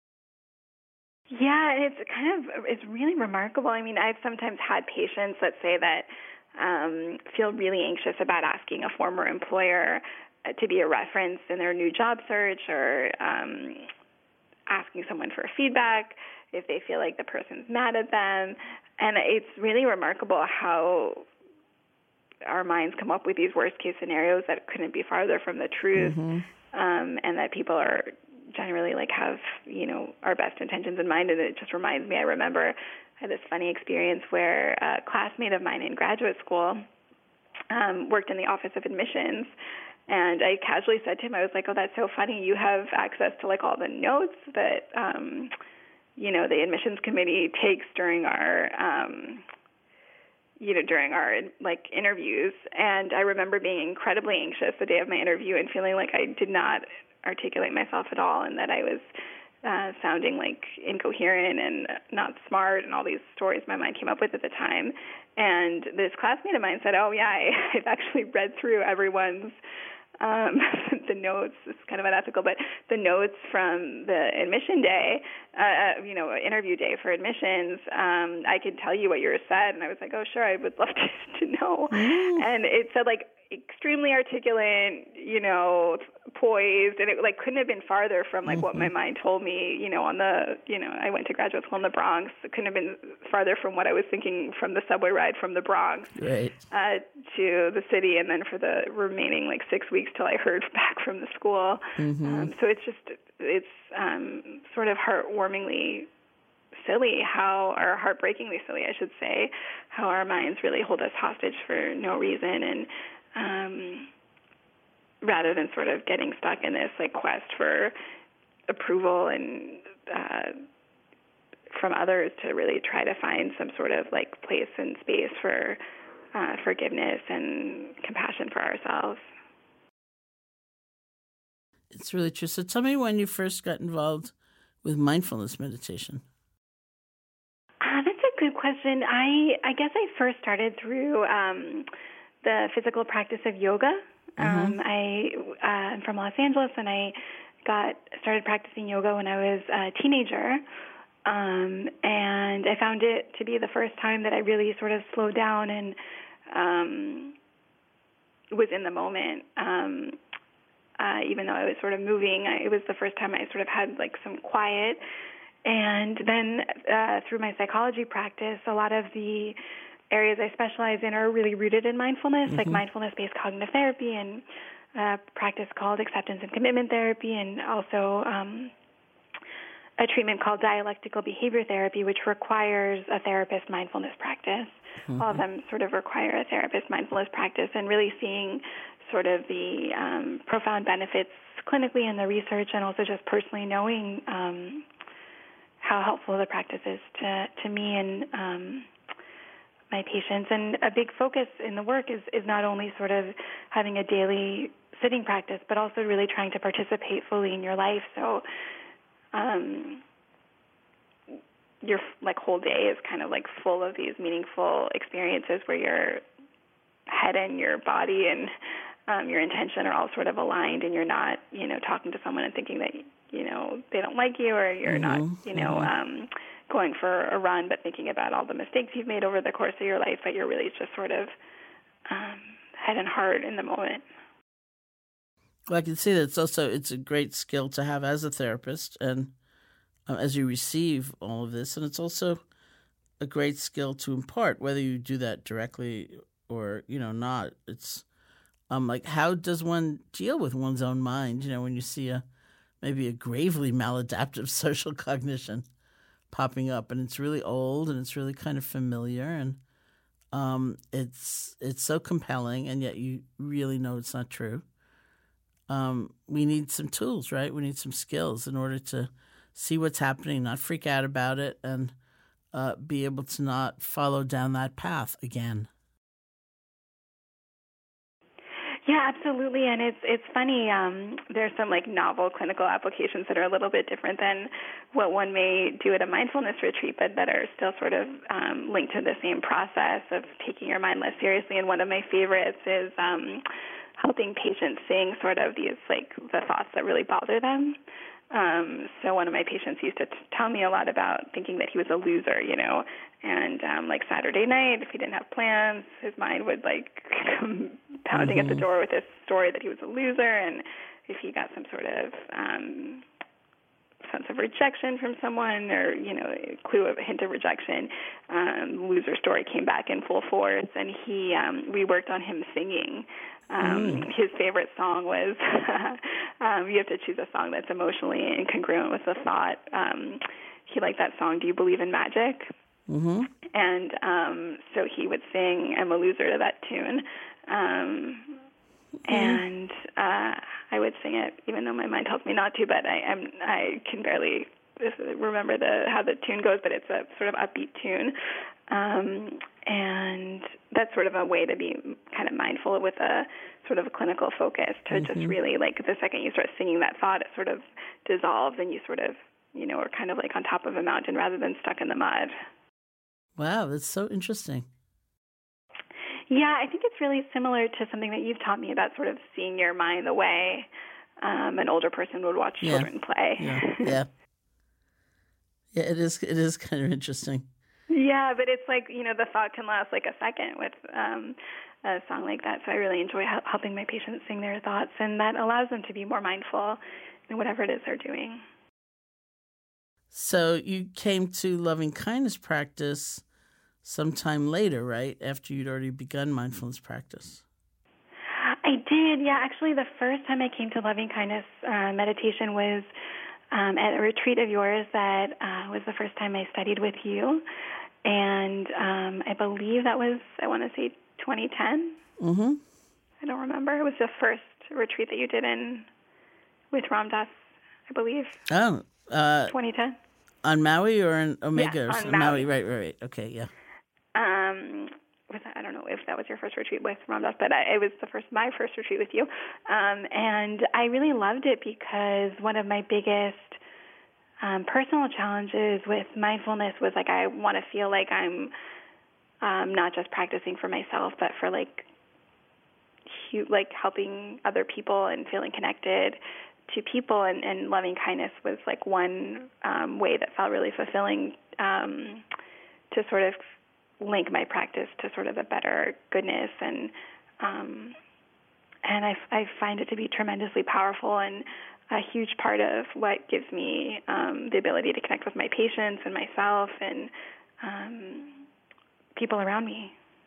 S6: Yeah, it's kind of, it's really remarkable. I mean, I've sometimes had patients that say that um, feel really anxious about asking a former employer to be a reference in their new job search, or um, asking someone for feedback if they feel like the person's mad at them. And it's really remarkable how our minds come up with these worst-case scenarios that couldn't be farther from the truth, mm-hmm. um, and that people are generally like have, you know, our best intentions in mind. And it just reminds me, I remember I had this funny experience where a classmate of mine in graduate school um, worked in the Office of Admissions. And I casually said to him, I was like, oh, that's so funny. You have access to, like, all the notes that, um, you know, the admissions committee takes during our, um, you know, during our, like, interviews. And I remember being incredibly anxious the day of my interview and feeling like I did not articulate myself at all, and that I was uh, sounding, like, incoherent and not smart, and all these stories my mind came up with at the time. And this classmate of mine said, oh, yeah, I, I've actually read through everyone's Um, the notes, it's kind of unethical, but the notes from the admission day, uh, you know, interview day for admissions, um, I could tell you what yours said. And I was like, oh, sure, I would love to, to know. Mm. And it said, like, extremely articulate, you know, poised, and it, like, couldn't have been farther from, like, mm-hmm. what my mind told me, you know, on the, you know, I went to graduate school in the Bronx. It couldn't have been farther from what I was thinking from the subway ride from the Bronx
S5: right.
S6: uh, to the city, and then for the remaining, like, six weeks till I heard back from the school. Mm-hmm. Um, so it's just, it's um, sort of heartwarmingly silly how, or heartbreakingly silly, I should say, how our minds really hold us hostage for no reason, and um, rather than sort of getting stuck in this like quest for approval and uh, from others, to really try to find some sort of like place and space for uh, forgiveness and compassion for ourselves.
S5: It's really true. So tell me when you first got involved with mindfulness meditation.
S6: Uh, that's a good question. I I guess I first started through um, the physical practice of yoga.
S5: Mm-hmm.
S6: Um, I uh, I'm from Los Angeles, and I got started practicing yoga when I was a teenager. Um, and I found it to be the first time that I really sort of slowed down and um, was in the moment. Um, uh, even though I was sort of moving, I, it was the first time I sort of had like some quiet. And then uh, through my psychology practice, a lot of the areas I specialize in are really rooted in mindfulness, mm-hmm. like mindfulness-based cognitive therapy and a practice called acceptance and commitment therapy, and also um, a treatment called dialectical behavior therapy, which requires a therapist mindfulness practice. Mm-hmm. All of them sort of require a therapist mindfulness practice, and really seeing sort of the um, profound benefits clinically in the research, and also just personally knowing um, how helpful the practice is to, to me and um, my patients. And a big focus in the work is, is not only sort of having a daily sitting practice, but also really trying to participate fully in your life. So um, your like whole day is kind of like full of these meaningful experiences where your head and your body and um, your intention are all sort of aligned, and you're not, you know, talking to someone and thinking that, you know, they don't like you, or you're mm-hmm. not, you know, mm-hmm. um, going for a run, but thinking about all the mistakes you've made over the course of your life, but you're really just sort of um, head and heart in the moment.
S5: Well, I can see that it's also, it's a great skill to have as a therapist, and uh, as you receive all of this, and it's also a great skill to impart, whether you do that directly or, you know, not. It's um like, how does one deal with one's own mind, you know, when you see a maybe a gravely maladaptive social cognition popping up, and it's really old and it's really kind of familiar, and um, it's it's so compelling, and yet you really know it's not true. Um, we need some tools, right? We need some skills in order to see what's happening, not freak out about it, and uh, be able to not follow down that path again.
S6: Yeah, absolutely, and it's it's funny. Um, there's some like novel clinical applications that are a little bit different than what one may do at a mindfulness retreat, but that are still sort of um, linked to the same process of taking your mind less seriously. And one of my favorites is um, helping patients sing sort of these like the thoughts that really bother them. Um, so one of my patients used to t- tell me a lot about thinking that he was a loser, you know, and um, like Saturday night, if he didn't have plans, his mind would like come pounding mm-hmm. at the door with this story that he was a loser, and if he got some sort of um, sense of rejection from someone, or, you know, a clue of a hint of rejection, um, loser story came back in full force, and he, um, we worked on him singing. Um, mm. His favorite song was, um, you have to choose a song that's emotionally incongruent with the thought. Um, he liked that song, Do You Believe in Magic?
S5: Mm-hmm.
S6: And um, so he would sing I'm a Loser to that tune. Um, mm-hmm. And uh, I would sing it, even though my mind tells me not to, but I am I can barely remember the how the tune goes, but it's a sort of upbeat tune. Um, and that's sort of a way to be kind of mindful with a sort of a clinical focus, to mm-hmm. just really, like, the second you start singing that thought, it sort of dissolves, and you sort of, you know, are kind of like on top of a mountain rather than stuck in the mud.
S5: Wow, that's so interesting.
S6: Yeah, I think it's really similar to something that you've taught me about sort of seeing your mind the way um, an older person would watch
S5: yeah.
S6: children play.
S5: Yeah, yeah. Yeah, it is, it is kind of interesting.
S6: Yeah, but it's like, you know, the thought can last like a second with um, a song like that. So I really enjoy helping my patients sing their thoughts, and that allows them to be more mindful in whatever it is they're doing.
S5: So you came to loving kindness practice sometime later, right? After you'd already begun mindfulness practice.
S6: I did, yeah. Actually, the first time I came to loving kindness uh, meditation was um, at a retreat of yours that uh, was the first time I studied with you. And um, I believe that was, I want to say, twenty ten.
S5: Mm-hmm.
S6: I don't remember. It was the first retreat that you did in with Ram Dass, I believe.
S5: Oh. Uh,
S6: twenty ten.
S5: On Maui or in Omega?
S6: Yeah,
S5: or
S6: on
S5: something?
S6: Maui.
S5: Maui. Right, right, right. Okay, yeah.
S6: Um, was that, I don't know if that was your first retreat with Ram Dass, but I, it was the first, my first retreat with you. Um, and I really loved it because one of my biggest um, personal challenges with mindfulness was like I want to feel like I'm um, not just practicing for myself, but for like hu- like helping other people and feeling connected to people, and, and loving kindness was like one um, way that felt really fulfilling um, to sort of link my practice to sort of a better goodness, and um, and I, I find it to be tremendously powerful and a huge part of what gives me um, the ability to connect with my patients and myself and um, people around me.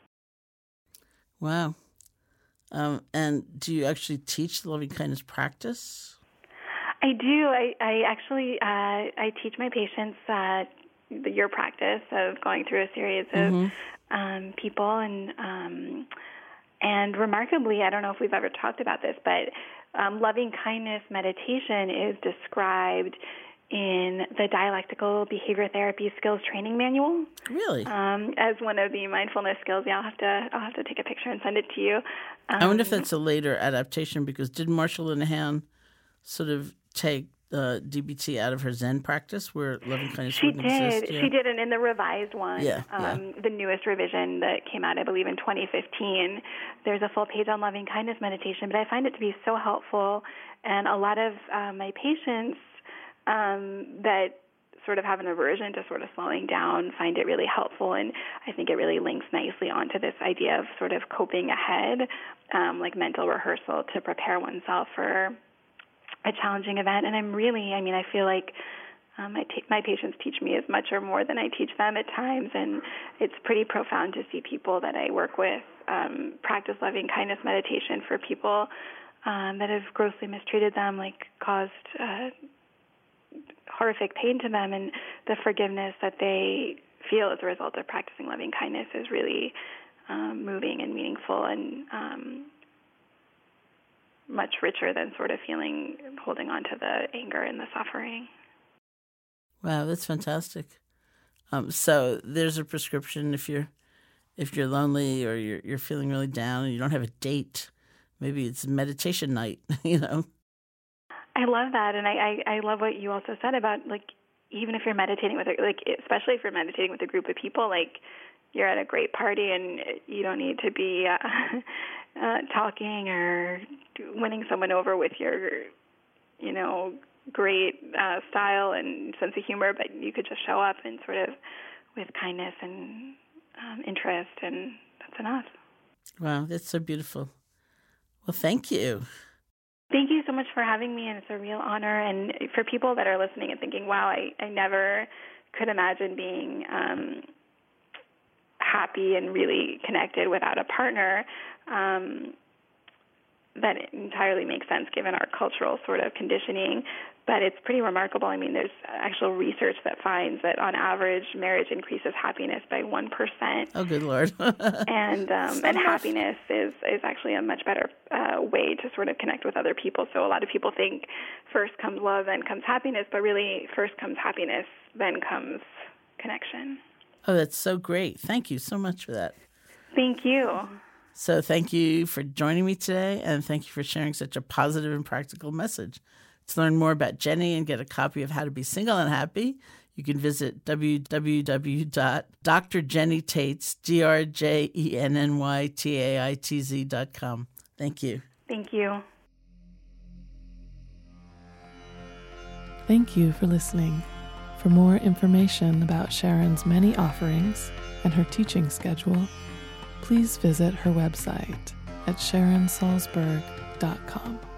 S5: Wow. Um, and do you actually teach the loving kindness practice?
S6: I do. I, I actually uh, I teach my patients uh, your practice of going through a series of mm-hmm. um, people, and um, and remarkably, I don't know if we've ever talked about this, but um, loving kindness meditation is described in the Dialectical Behavior Therapy Skills Training Manual.
S5: Really?
S6: Um, as one of the mindfulness skills. Yeah, I'll have to I'll have to take a picture and send it to you. Um,
S5: I wonder if that's a later adaptation, because did Marshall Linehan sort of take uh, D B T out of her Zen practice where loving kindness
S6: she
S5: wouldn't
S6: did.
S5: exist? Yeah.
S6: She did, and in the revised one,
S5: yeah,
S6: um,
S5: yeah.
S6: the newest revision that came out, I believe, in twenty fifteen, there's a full page on loving kindness meditation. But I find it to be so helpful, and a lot of uh, my patients um, that sort of have an aversion to sort of slowing down find it really helpful, and I think it really links nicely onto this idea of sort of coping ahead, um, like mental rehearsal to prepare oneself for a challenging event. And I'm really, I mean, I feel like um, my, t- my patients teach me as much or more than I teach them at times, and it's pretty profound to see people that I work with um, practice loving kindness meditation for people um, that have grossly mistreated them, like caused uh, horrific pain to them, and the forgiveness that they feel as a result of practicing loving kindness is really um, moving and meaningful, and um, much richer than sort of feeling, holding on to the anger and the suffering.
S5: Wow, that's fantastic. Um, so there's a prescription if you're if you're lonely or you're you're feeling really down and you don't have a date. Maybe it's meditation night, you know.
S6: I love that, and I, I, I love what you also said about, like, even if you're meditating with, a, like, especially if you're meditating with a group of people, like, you're at a great party and you don't need to be uh, uh, talking or winning someone over with your, you know, great uh, style and sense of humor, but you could just show up and sort of with kindness and um, interest, and that's enough.
S5: Wow, that's so beautiful. Well, thank you.
S6: Thank you so much for having me, and it's a real honor. And for people that are listening and thinking, wow, I, I never could imagine being um, happy and really connected without a partner, um, that entirely makes sense given our cultural sort of conditioning. But it's pretty remarkable. I mean, there's actual research that finds that on average, marriage increases happiness by one percent.
S5: Oh, good Lord.
S6: and um,
S5: so
S6: and
S5: much.
S6: happiness is, is actually a much better uh, way to sort of connect with other people. So a lot of people think first comes love, then comes happiness, but really first comes happiness, then comes connection.
S5: Oh, that's so great. Thank you so much for that.
S6: Thank you.
S5: So thank you for joining me today, and thank you for sharing such a positive and practical message. To learn more about Jenny and get a copy of How to Be Single and Happy, you can visit w w w dot d r jenny taitz, D R J E N N Y T A I T Z dot com. Thank you.
S6: Thank you.
S4: Thank you for listening. For more information about Sharon's many offerings and her teaching schedule, please visit her website at sharon salzberg dot com.